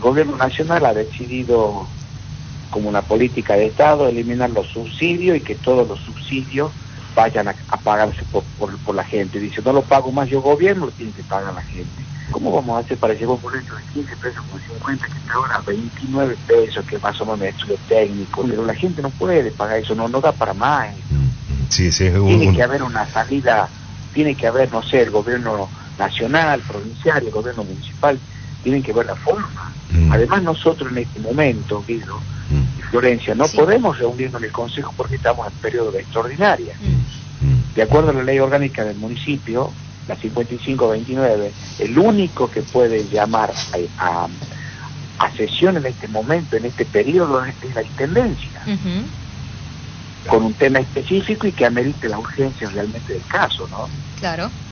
gobierno nacional ha decidido, como una política de Estado, eliminar los subsidios y que todos los subsidios vayan a pagarse por la gente. Dice, no lo pago más yo gobierno, lo tiene que pagar la gente. ¿Cómo vamos a hacer para llevar un boleto de 15 pesos con 50, que está ahora a 29 pesos, que más o menos es estudio técnico? Pero la gente no puede pagar eso, no da para más. Sí, Tiene que haber una salida, tiene que haber, no sé, el gobierno nacional, provincial, el gobierno municipal, tienen que ver la forma. Además nosotros en este momento, Guido y Florencia, no podemos reunirnos en el Consejo porque estamos en periodo de extraordinaria. De acuerdo a la ley orgánica del municipio, la 5529, el único que puede llamar a sesión en este momento, en este periodo, es la Intendencia, con un tema específico y que amerite la urgencia realmente del caso, ¿no? Claro.